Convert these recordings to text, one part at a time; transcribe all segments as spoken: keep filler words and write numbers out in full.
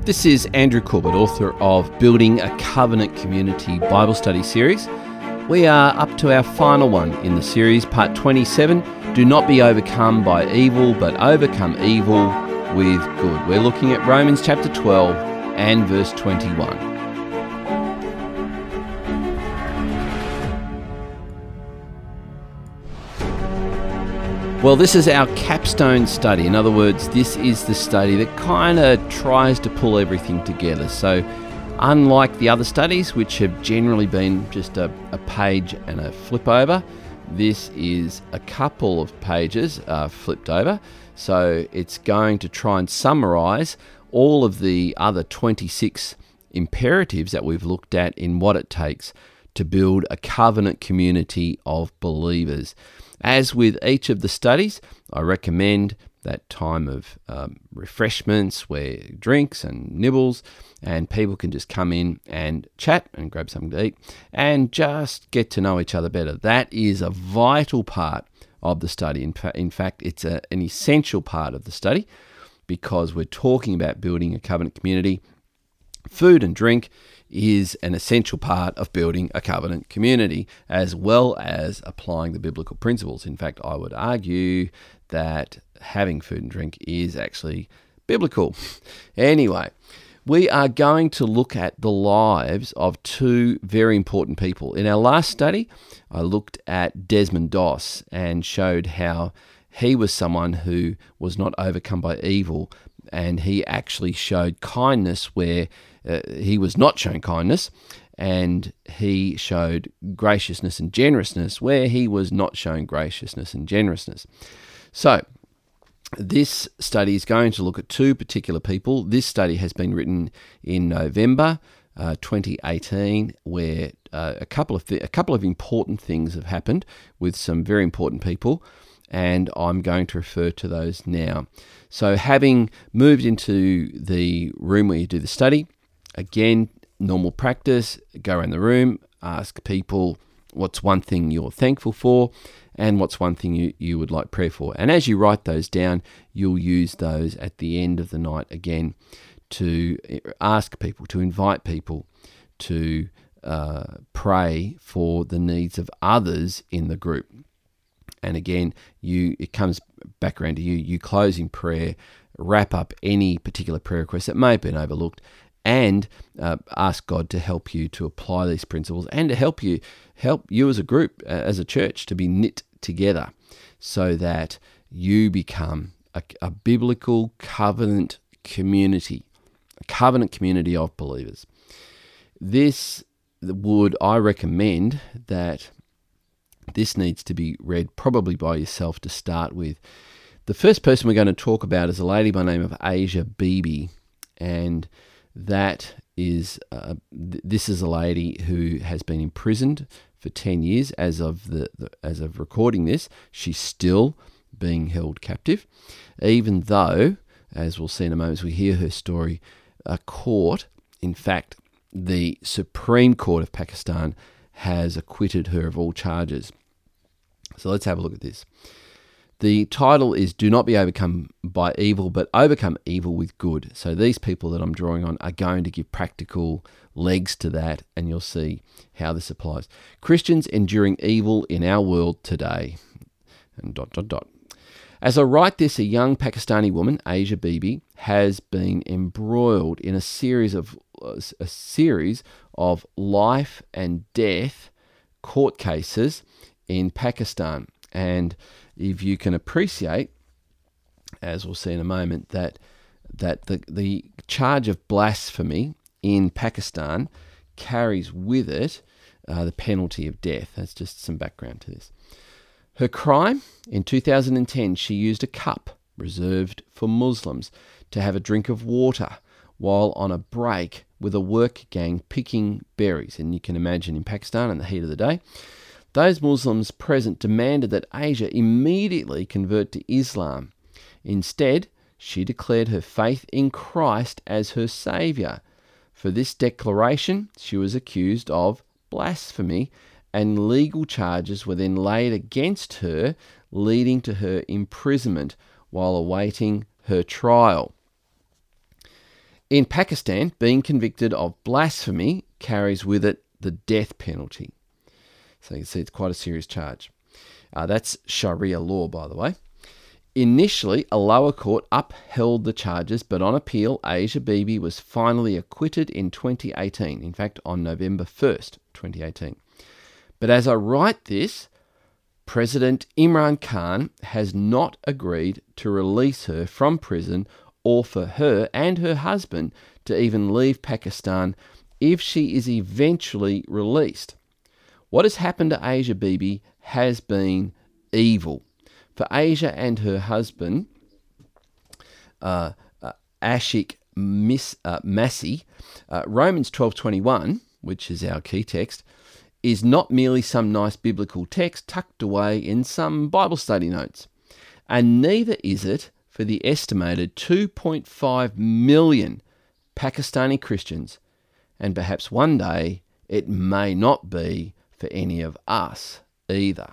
This is Andrew Corbett, author of Building a Covenant Community Bible Study Series. We are up to our final one in the series, part twenty-seven. Do not be overcome by evil, but overcome evil with good. We're looking at Romans chapter twelve and verse twenty-one. Well, this is our capstone study. In other words, this is the study that kind of tries to pull everything together. So, unlike the other studies, which have generally been just a, a page and a flip over, this is a couple of pages uh, flipped over. So, it's going to try and summarize all of the other twenty-six imperatives that we've looked at in what it takes to build a covenant community of believers. As with each of the studies, I recommend that time of um, refreshments where drinks and nibbles and people can just come in and chat and grab something to eat and just get to know each other better. That is a vital part of the study. In, fa- in fact, it's a, an essential part of the study because we're talking about building a covenant community. Food and drink is an essential part of building a covenant community, as well as applying the biblical principles. In fact, I would argue that having food and drink is actually biblical. Anyway, we are going to look at the lives of two very important people. In our last study, I looked at Desmond Doss and showed how he was someone who was not overcome by evil, and he actually showed kindness where uh, he was not shown kindness, and he showed graciousness and generousness where he was not shown graciousness and generousness. So, this study is going to look at two particular people. This study has been written in November uh, twenty eighteen, where uh, a couple of th- a couple of important things have happened with some very important people, and I'm going to refer to those now. So, having moved into the room where you do the study, again, normal practice, go around the room, ask people what's one thing you're thankful for and what's one thing you, you would like prayer for. And as you write those down, you'll use those at the end of the night again to ask people, to invite people to uh, pray for the needs of others in the group. And again, you it comes back around to you. You close in prayer, wrap up any particular prayer request that may have been overlooked, and uh, ask God to help you to apply these principles and to help you help you as a group, uh, as a church, to be knit together so that you become a, a biblical covenant community, a covenant community of believers. This would, I recommend that this needs to be read probably by yourself to start with. The first person we're going to talk about is a lady by the name of Asia Bibi, and that is uh, th- this is a lady who has been imprisoned for ten years. As of the, the as of recording this, she's still being held captive, even though, as we'll see in a moment as we hear her story, a court, in fact, the Supreme Court of Pakistan, has acquitted her of all charges. So let's have a look at this. The title is Do Not Be Overcome by Evil, but Overcome Evil with Good. So these people that I'm drawing on are going to give practical legs to that, and you'll see how this applies. Christians enduring evil in our world today. And dot, dot, dot. As I write this, a young Pakistani woman, Asia Bibi, has been embroiled in a series of a series of life and death court cases in Pakistan. And if you can appreciate, as we'll see in a moment, that that the, the charge of blasphemy in Pakistan carries with it uh, the penalty of death. That's just some background to this. Her crime, in two thousand ten, she used a cup reserved for Muslims to have a drink of water while on a break with a work gang picking berries. And you can imagine in Pakistan in the heat of the day, those Muslims present demanded that Asia immediately convert to Islam. Instead, she declared her faith in Christ as her saviour. For this declaration, she was accused of blasphemy, and legal charges were then laid against her, leading to her imprisonment while awaiting her trial. In Pakistan, being convicted of blasphemy carries with it the death penalty. So you can see it's quite a serious charge. Uh, that's Sharia law, by the way. Initially, a lower court upheld the charges, but on appeal, Asia Bibi was finally acquitted in twenty eighteen. In fact, on November first, twenty eighteen. But as I write this, President Imran Khan has not agreed to release her from prison or for her and her husband to even leave Pakistan if she is eventually released. What has happened to Asia Bibi has been evil. For Asia and her husband, uh, uh, Ashik Miss, uh, Masih, uh, Romans twelve twenty-one, which is our key text, is not merely some nice biblical text tucked away in some Bible study notes. And neither is it for the estimated two point five million Pakistani Christians, and perhaps one day it may not be for any of us either.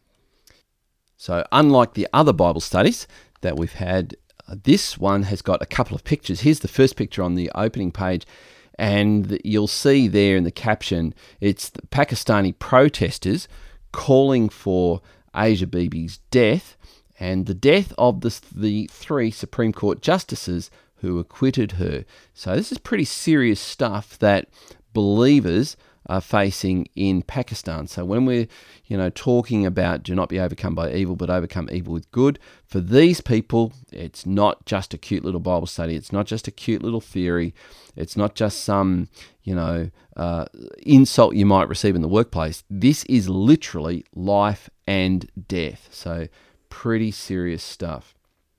So unlike the other Bible studies that we've had, uh, this one has got a couple of pictures. Here's the first picture on the opening page, and you'll see there in the caption, it's the Pakistani protesters calling for Asia Bibi's death and the death of the, the three Supreme Court justices who acquitted her. So this is pretty serious stuff that believers are facing in Pakistan. So when we're, you know, talking about do not be overcome by evil, but overcome evil with good, for these people, it's not just a cute little Bible study. It's not just a cute little theory. It's not just some, you know, uh, insult you might receive in the workplace. This is literally life and death. So pretty serious stuff.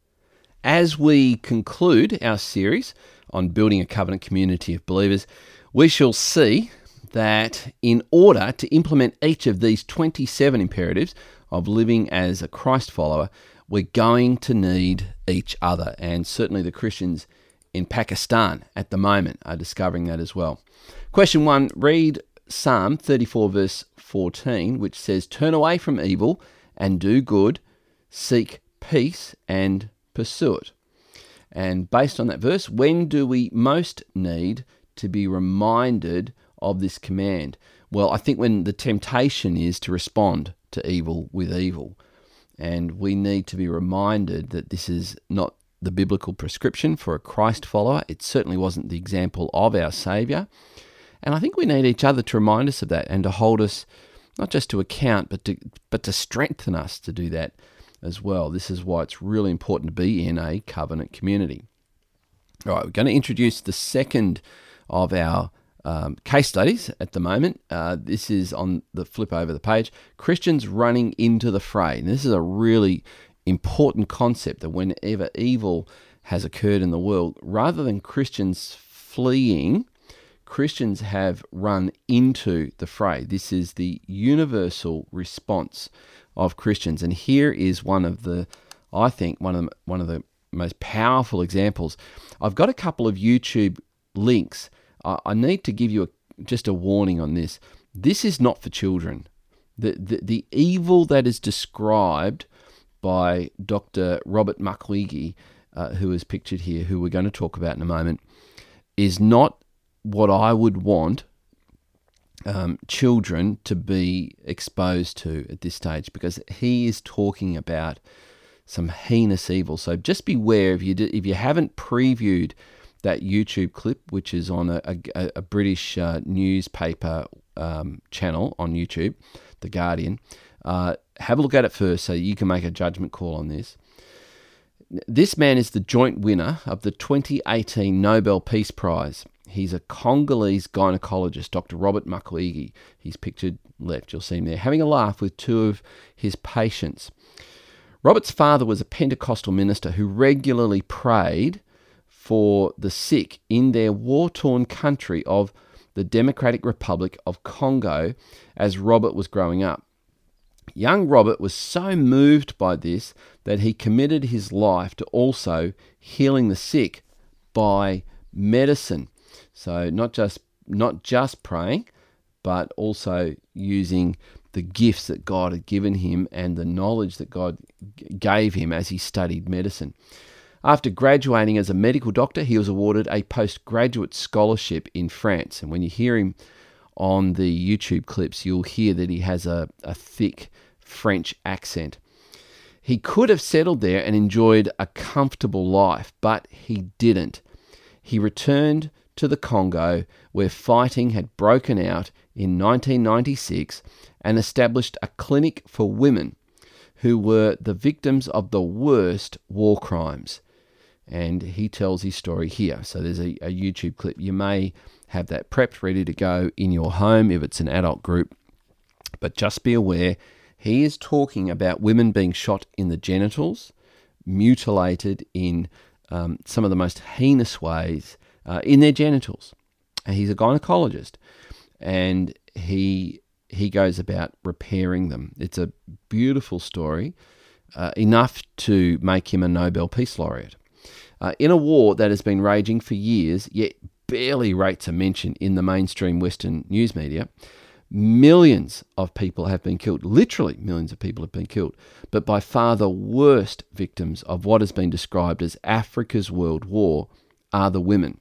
As we conclude our series on building a covenant community of believers, we shall see that in order to implement each of these twenty-seven imperatives of living as a Christ follower, we're going to need each other. And certainly the Christians in Pakistan at the moment are discovering that as well. Question one, read Psalm thirty-four verse fourteen, which says, "Turn away from evil and do good, seek peace and pursue it." And based on that verse, when do we most need to be reminded of this command? Well, I think when the temptation is to respond to evil with evil. And we need to be reminded that this is not the biblical prescription for a Christ follower. It certainly wasn't the example of our Saviour. And I think we need each other to remind us of that and to hold us not just to account, but to, but to strengthen us to do that as well. This is why it's really important to be in a covenant community. All right, we're going to introduce the second of our Um, case studies at the moment. Uh, this is on the flip over the page. Christians running into the fray. And this is a really important concept that whenever evil has occurred in the world, rather than Christians fleeing, Christians have run into the fray. This is the universal response of Christians. And here is one of the, I think, one of the, one of the most powerful examples. I've got a couple of YouTube links. I need to give you a, just a warning on this. This is not for children. The, the the evil that is described by Doctor Robert Mukwege, uh, who is pictured here, who we're going to talk about in a moment, is not what I would want um, children to be exposed to at this stage, because he is talking about some heinous evil. So just beware if you do, if you haven't previewed that YouTube clip, which is on a, a, a British uh, newspaper um, channel on YouTube, The Guardian. Uh, have a look at it first so you can make a judgment call on this. This man is the joint winner of the twenty eighteen Nobel Peace Prize. He's a Congolese gynecologist, Doctor Robert Mukwege. He's pictured left, you'll see him there, having a laugh with two of his patients. Robert's father was a Pentecostal minister who regularly prayed for the sick in their war-torn country of the Democratic Republic of Congo as Robert was growing up. Young Robert was so moved by this that he committed his life to also healing the sick by medicine. So not just not just praying, but also using the gifts that God had given him and the knowledge that God gave him as he studied medicine. After graduating as a medical doctor, he was awarded a postgraduate scholarship in France. And when you hear him on the YouTube clips, you'll hear that he has a, a thick French accent. He could have settled there and enjoyed a comfortable life, but he didn't. He returned to the Congo, where fighting had broken out in nineteen ninety-six, and established a clinic for women who were the victims of the worst war crimes. And he tells his story here. So there's a, a YouTube clip. You may have that prepped, ready to go in your home if it's an adult group. But just be aware, he is talking about women being shot in the genitals, mutilated in um, some of the most heinous ways uh, in their genitals. And he's a gynecologist, and he he goes about repairing them. It's a beautiful story, uh, enough to make him a Nobel Peace Laureate. Uh, in a war that has been raging for years, yet barely rates a mention in the mainstream Western news media, millions of people have been killed. Literally millions of people have been killed. But by far the worst victims of what has been described as Africa's World War are the women.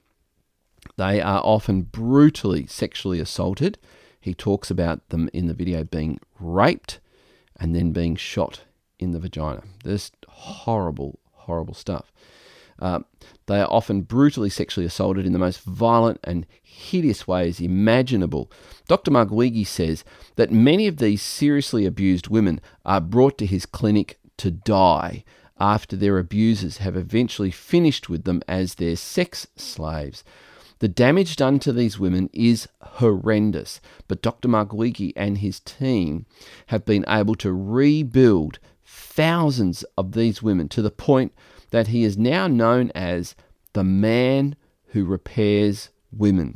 They are often brutally sexually assaulted. He talks about them in the video being raped and then being shot in the vagina. This horrible, horrible stuff. Uh, they are often brutally sexually assaulted in the most violent and hideous ways imaginable. Doctor Mugwege says that many of these seriously abused women are brought to his clinic to die after their abusers have eventually finished with them as their sex slaves. The damage done to these women is horrendous, but Doctor Mugwege and his team have been able to rebuild thousands of these women to the point that he is now known as the man who repairs women.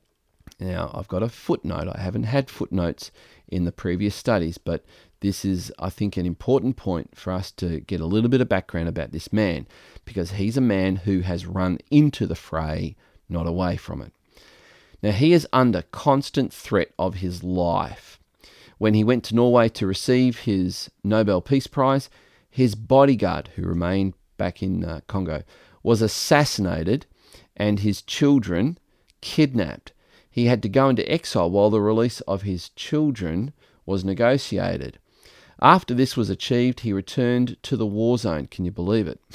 Now, I've got a footnote. I haven't had footnotes in the previous studies, but this is, I think, an important point for us to get a little bit of background about this man, because he's a man who has run into the fray, not away from it. Now, he is under constant threat of his life. When he went to Norway to receive his Nobel Peace Prize, his bodyguard, who remained back in uh, Congo, was assassinated and his children kidnapped. He had to go into exile while the release of his children was negotiated. After this was achieved, he returned to the war zone, can you believe it,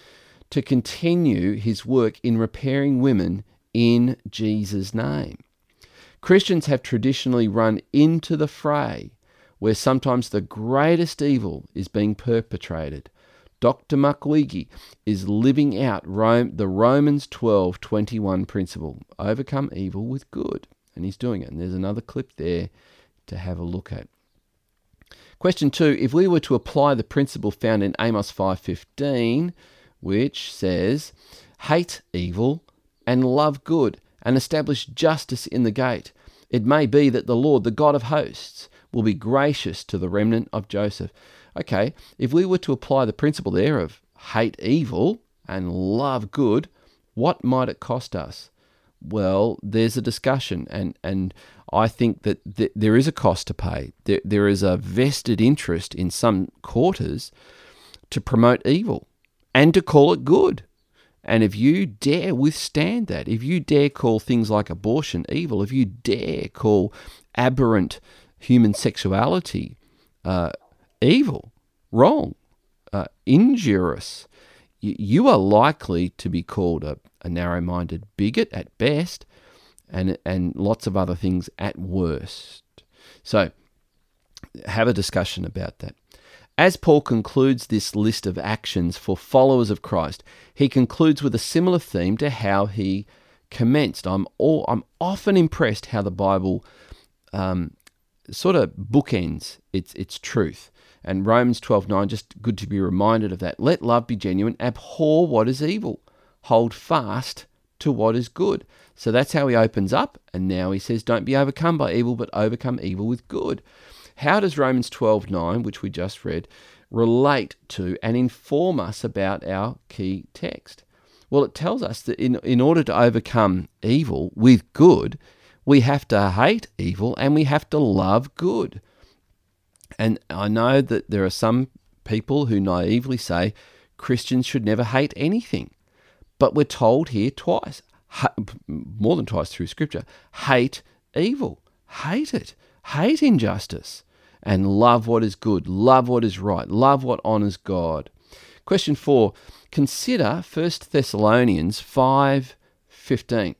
to continue his work in repairing women in Jesus' name. Christians have traditionally run into the fray where sometimes the greatest evil is being perpetrated. Doctor Mugwege is living out Rome, the Romans twelve twenty-one principle, overcome evil with good, and he's doing it. And there's another clip there to have a look at. Question two, if we were to apply the principle found in Amos five fifteen, which says, hate evil and love good, and establish justice in the gate, it may be that the Lord, the God of hosts, will be gracious to the remnant of Joseph. Okay, if we were to apply the principle there of hate evil and love good, what might it cost us? Well, there's a discussion, and, and I think that th- there is a cost to pay. There, there is a vested interest in some quarters to promote evil and to call it good. And if you dare withstand that, if you dare call things like abortion evil, if you dare call aberrant human sexuality uh, evil, wrong, uh, injurious, you, you are likely to be called a, a narrow-minded bigot at best, and and lots of other things at worst. So have a discussion about that. As Paul concludes this list of actions for followers of Christ, he concludes with a similar theme to how he commenced. I'm all, I'm often impressed how the Bible um, sort of bookends its its truth. And Romans twelve nine, just good to be reminded of that. Let love be genuine, abhor what is evil, hold fast to what is good. So that's how he opens up, and now he says, don't be overcome by evil, but overcome evil with good. How does Romans twelve nine, which we just read, relate to and inform us about our key text? Well, it tells us that in, in order to overcome evil with good, we have to hate evil and we have to love good. And I know that there are some people who naively say Christians should never hate anything. But we're told here twice, more than twice through Scripture, hate evil. Hate it. Hate injustice. And love what is good. Love what is right. Love what honours God. Question four. Consider First Thessalonians five fifteen,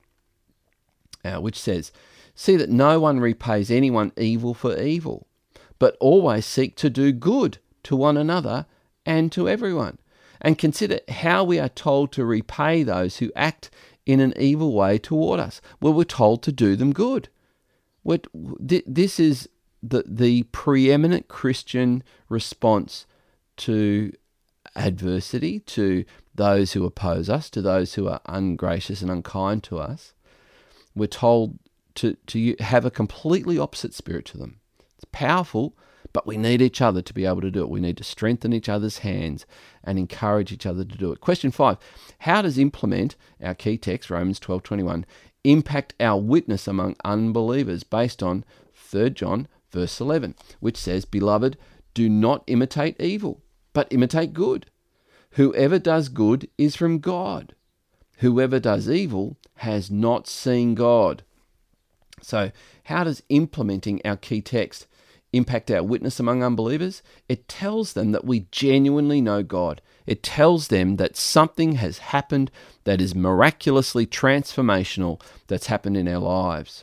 uh, which says, "See that no one repays anyone evil for evil, but always seek to do good to one another and to everyone. And consider how we are told to repay those who act in an evil way toward us." Well, we're told to do them good. We're, this is the, the preeminent Christian response to adversity, to those who oppose us, to those who are ungracious and unkind to us. We're told to, to have a completely opposite spirit to them. It's powerful, but we need each other to be able to do it. We need to strengthen each other's hands and encourage each other to do it. Question five, how does implement our key text, Romans twelve twenty-one, impact our witness among unbelievers based on Third John verse eleven, which says, "Beloved, do not imitate evil, but imitate good. Whoever does good is from God. Whoever does evil has not seen God." So how does implementing our key text impact our witness among unbelievers? It tells them that we genuinely know God. It tells them that something has happened that is miraculously transformational that's happened in our lives.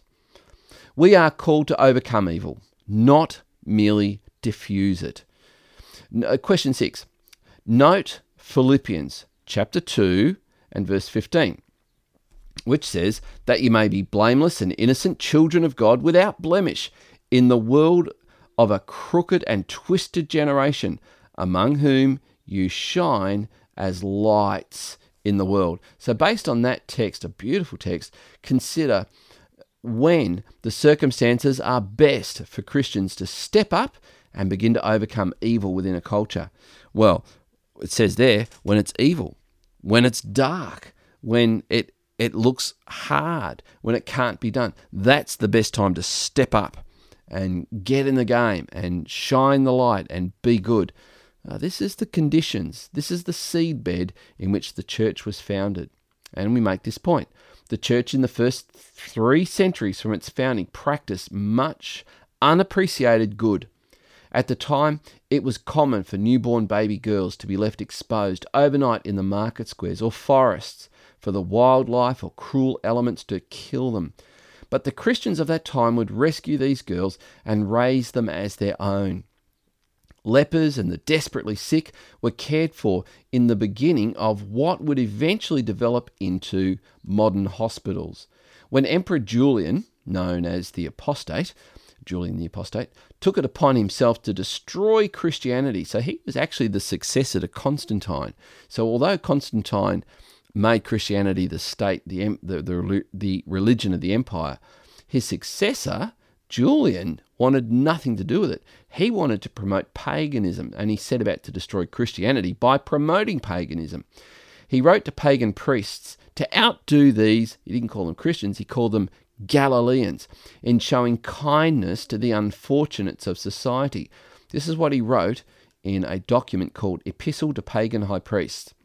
We are called to overcome evil, not merely diffuse it. Question six. Note Philippians chapter two and verse fifteen, which says that you may be blameless and innocent children of God without blemish in the world of a crooked and twisted generation, among whom you shine as lights in the world. So based on that text, a beautiful text, consider when the circumstances are best for Christians to step up and begin to overcome evil within a culture. Well, it says there, when it's evil, when it's dark, when it it looks hard, when it can't be done, that's the best time to step up and get in the game and shine the light and be good. Uh, this is the conditions. This is the seed bed in which the church was founded. And we make this point. The church in the first three centuries from its founding practiced much unappreciated good. At the time, it was common for newborn baby girls to be left exposed overnight in the market squares or forests for the wildlife or cruel elements to kill them. But the Christians of that time would rescue these girls and raise them as their own. Lepers and the desperately sick were cared for in the beginning of what would eventually develop into modern hospitals. When Emperor Julian, known as the Apostate, Julian the Apostate, took it upon himself to destroy Christianity. So he was actually the successor to Constantine. So although Constantine made Christianity the state, the, the, the, the religion of the empire, his successor, Julian, wanted nothing to do with it. He wanted to promote paganism, and he set about to destroy Christianity by promoting paganism. He wrote to pagan priests to outdo these, he didn't call them Christians, he called them Galileans, in showing kindness to the unfortunates of society. This is what he wrote in a document called Epistle to Pagan High Priests.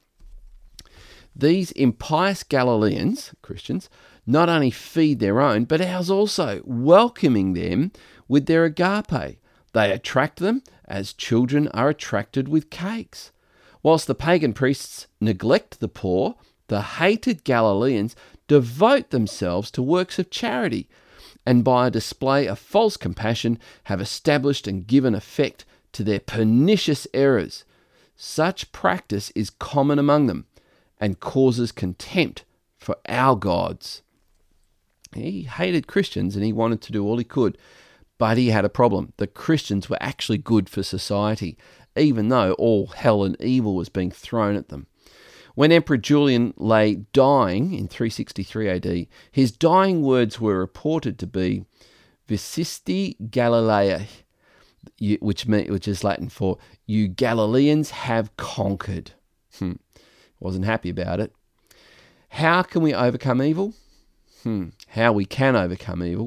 These impious Galileans, Christians, not only feed their own, but ours also, welcoming them with their agape. They attract them as children are attracted with cakes. Whilst the pagan priests neglect the poor, the hated Galileans devote themselves to works of charity, and by a display of false compassion have established and given effect to their pernicious errors. Such practice is common among them, and causes contempt for our gods. He hated Christians and he wanted to do all he could, but he had a problem. The Christians were actually good for society, even though all hell and evil was being thrown at them. When Emperor Julian lay dying in three sixty-three A D, his dying words were reported to be Vicisti Galileae, which, which is Latin for, "You Galileans have conquered." Hmm. Wasn't happy about it. How can we overcome evil? Hmm. How we can overcome evil.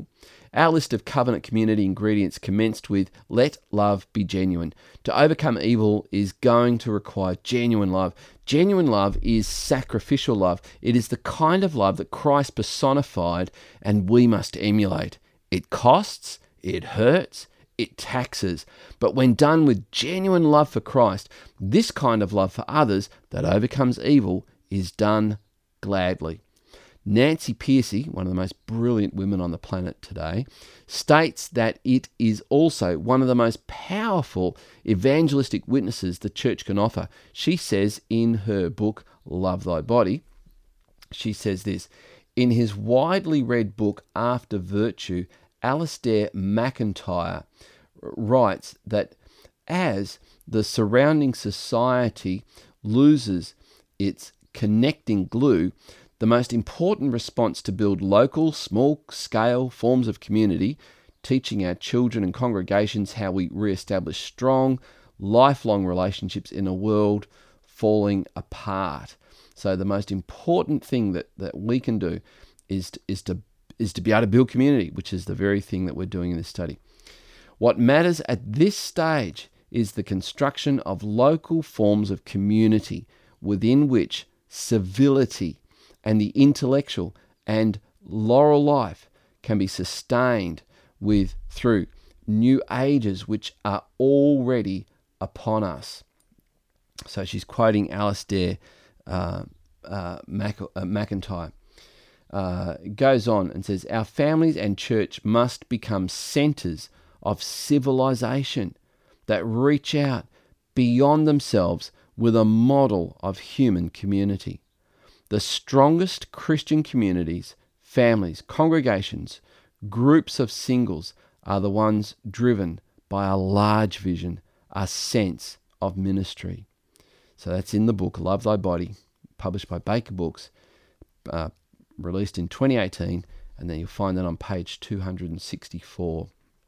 Our list of covenant community ingredients commenced with let love be genuine. To overcome evil is going to require genuine love. Genuine love is sacrificial love. It is the kind of love that Christ personified and we must emulate. It costs, it hurts, it taxes. But when done with genuine love for Christ, this kind of love for others that overcomes evil is done gladly. Nancy Pearcey, one of the most brilliant women on the planet today, states that it is also one of the most powerful evangelistic witnesses the church can offer. She says in her book, Love Thy Body, she says this, in his widely read book, After Virtue, Alistair McIntyre writes that as the surrounding society loses its connecting glue, the most important response to build local, small-scale forms of community, teaching our children and congregations how we re-establish strong, lifelong relationships in a world falling apart. So the most important thing that, that we can do is to, is to is to be able to build community, which is the very thing that we're doing in this study. What matters at this stage is the construction of local forms of community within which civility and the intellectual and laurel life can be sustained with through new ages which are already upon us. So she's quoting Alistair uh, uh, Mac- uh, McIntyre. Uh, goes on and says, our families and church must become centres of civilization that reach out beyond themselves with a model of human community. The strongest Christian communities, families, congregations, groups of singles are the ones driven by a large vision, a sense of ministry. So that's in the book, Love Thy Body, published by Baker Books, uh, released in twenty eighteen, and then you'll find that on page two hundred sixty-four.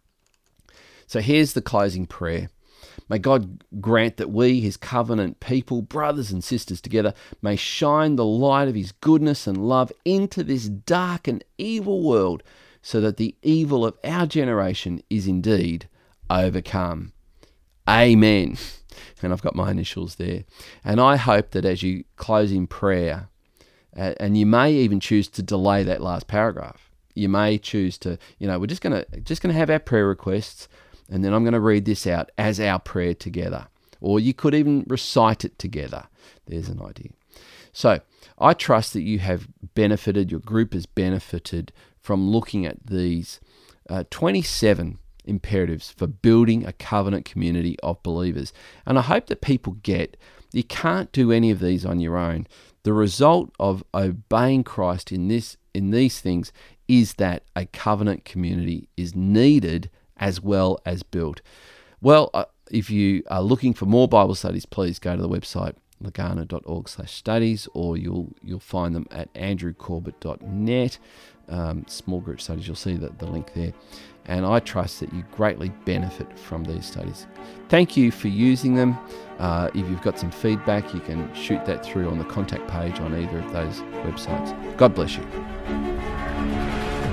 So here's the closing prayer. May God grant that we, his covenant people, brothers and sisters together, may shine the light of his goodness and love into this dark and evil world so that the evil of our generation is indeed overcome. Amen. And I've got my initials there. And I hope that as you close in prayer, uh, and you may even choose to delay that last paragraph. You may choose to, you know, we're just going to just going to have our prayer requests, and then I'm going to read this out as our prayer together. Or you could even recite it together. There's an idea. So I trust that you have benefited, your group has benefited from looking at these uh, twenty-seven imperatives for building a covenant community of believers. And I hope that people get you can't do any of these on your own. The result of obeying Christ in this in these things is that a covenant community is needed as well as built. Well, uh, if you are looking for more Bible studies, please go to the website legana dot org slash studies, or you'll you'll find them at andrew corbett dot net. Um, small group studies, you'll see the, the link there. And I trust that you greatly benefit from these studies. Thank you for using them. Uh, if you've got some feedback, you can shoot that through on the contact page on either of those websites. God bless you.